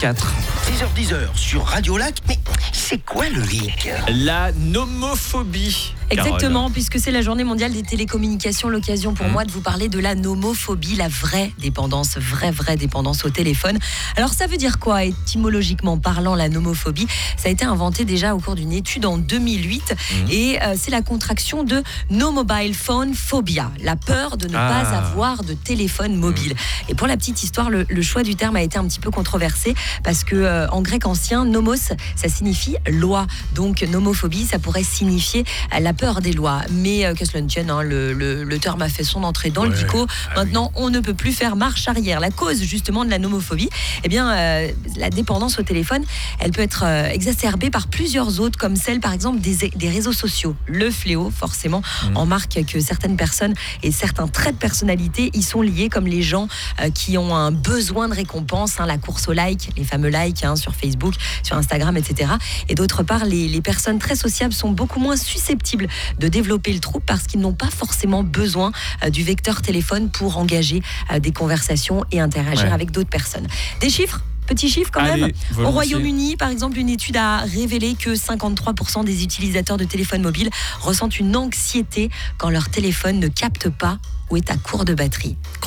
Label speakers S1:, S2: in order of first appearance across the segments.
S1: 4.
S2: 6h-10h sur Radio Lac. Mais c'est quoi le hic ?
S1: La nomophobie.
S3: Exactement,
S1: Carole.
S3: puisque c'est la journée mondiale des télécommunications, l'occasion pour moi de vous parler de la nomophobie, la vraie dépendance au téléphone. Alors ça veut dire quoi, étymologiquement parlant, la nomophobie ? Ça a été inventé déjà au cours d'une étude en 2008 et c'est la contraction de No Mobile Phone Phobia, la peur de ne pas avoir de téléphone mobile. Et pour la petite histoire, le choix du terme a été un petit peu controversé parce que en grec ancien, nomos, ça signifie loi. Donc nomophobie, ça pourrait signifier la peur des lois. Mais que cela ne tienne, le terme a fait son entrée dans le dico. Maintenant, on ne peut plus faire marche arrière. La cause justement de la nomophobie, eh bien, la dépendance au téléphone, elle peut être exacerbée par plusieurs autres, comme celle par exemple des réseaux sociaux. Le fléau, forcément, en marque que certaines personnes et certains traits de personnalité y sont liés, comme les gens qui ont un besoin de récompense, la course aux likes, les fameux likes sur Facebook, sur Instagram, etc. Et d'autre part, les personnes très sociables sont beaucoup moins susceptibles de développer le trouble parce qu'ils n'ont pas forcément besoin du vecteur téléphone pour engager des conversations et interagir avec d'autres personnes. Des chiffres ? Petit chiffre quand même. Au Royaume-Uni, par exemple, une étude a révélé que 53% des utilisateurs de téléphones mobiles ressentent une anxiété quand leur téléphone ne capte pas ou est à court de batterie.
S1: Combien ?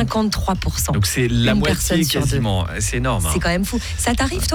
S3: 53%.
S1: Donc c'est la moitié
S3: sur
S1: quasiment. C'est énorme.
S3: C'est quand même fou. Ça t'arrive, toi ?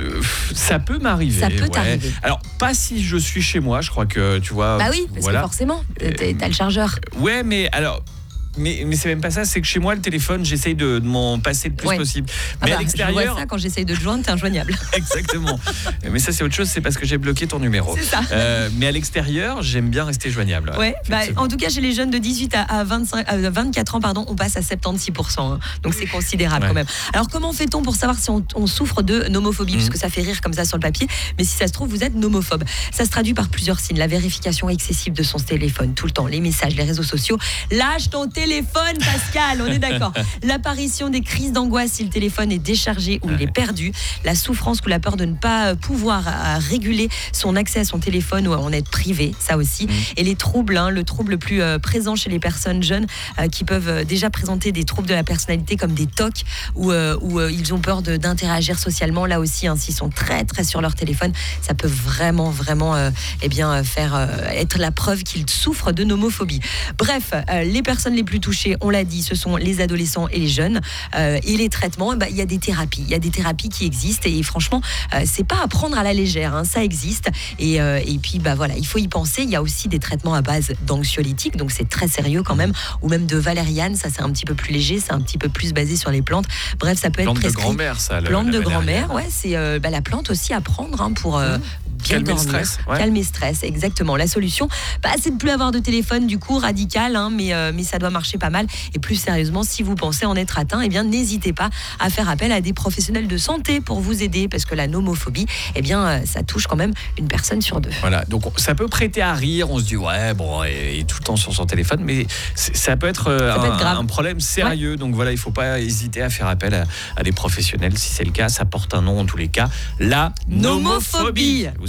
S1: Ça peut m'arriver.
S3: Ça peut t'arriver.
S1: Alors, pas si je suis chez moi, je crois que tu vois.
S3: Bah oui, parce que forcément, t'as le chargeur.
S1: Ouais, mais alors. Mais c'est même pas ça, c'est que chez moi, le téléphone, j'essaye de m'en passer le plus possible. Mais à l'extérieur.
S3: Je vois ça, quand j'essaye de te joindre, t'es injoignable.
S1: Exactement. Mais ça, c'est autre chose, c'est parce que j'ai bloqué ton numéro.
S3: C'est ça.
S1: Mais à l'extérieur, j'aime bien rester joignable.
S3: Ouais, en tout cas, chez les jeunes de 18 à 24 ans, on passe à 76%. Donc c'est considérable quand même. Alors comment fait-on pour savoir si on souffre de nomophobie ? Puisque ça fait rire comme ça sur le papier, mais si ça se trouve, vous êtes nomophobe. Ça se traduit par plusieurs signes. La vérification excessive de son téléphone, tout le temps, les messages, les réseaux sociaux. Lâche ton téléphone, Pascal, on est d'accord. L'apparition des crises d'angoisse si le téléphone est déchargé ou il est perdu. La souffrance ou la peur de ne pas pouvoir réguler son accès à son téléphone ou en être privé, ça aussi. Et les troubles, le trouble le plus présent chez les personnes jeunes qui peuvent déjà présenter des troubles de la personnalité comme des TOC où ils ont peur d'interagir socialement. Là aussi, s'ils sont très très sur leur téléphone, ça peut vraiment faire être la preuve qu'ils souffrent de nomophobie. Bref, les personnes les plus touchés, on l'a dit, ce sont les adolescents et les jeunes. Et les traitements, il y a des thérapies. Il y a des thérapies qui existent et franchement, c'est pas à prendre à la légère. Ça existe. Et puis, il faut y penser. Il y a aussi des traitements à base d'anxiolytiques, donc c'est très sérieux quand même, ou même de valériane. Ça, c'est un petit peu plus léger, c'est un petit peu plus basé sur les plantes. Bref, ça peut être prescrit.
S1: Plante de grand-mère, ça.
S3: Plante de grand-mère, c'est la plante aussi à prendre pour bien
S1: calmer
S3: dormir.
S1: le stress.
S3: Calmer le stress, exactement. La solution, c'est de plus avoir de téléphone, du coup, radical, mais ça doit marcher pas mal. Et plus sérieusement, si vous pensez en être atteint, n'hésitez pas à faire appel à des professionnels de santé pour vous aider, parce que la nomophobie, ça touche quand même une personne sur deux.
S1: Voilà, donc ça peut prêter à rire, on se dit il est tout le temps sur son téléphone, mais ça peut être un problème sérieux. Donc voilà, il ne faut pas hésiter à faire appel à des professionnels. Si c'est le cas, ça porte un nom en tous les cas, la nomophobie.